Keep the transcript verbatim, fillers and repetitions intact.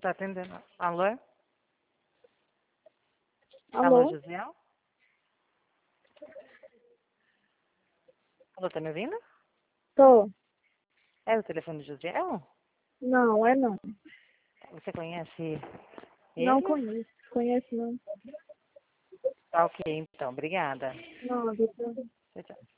está atendendo. Alô? Alô, Alô? Josiel? Alô, tá me ouvindo? Tô. É o telefone do Josiel? Não, é não. Você conhece Não ele? conheço. Conheço não. Tá ok, então. Obrigada. Não, doutor. Tchau, tchau.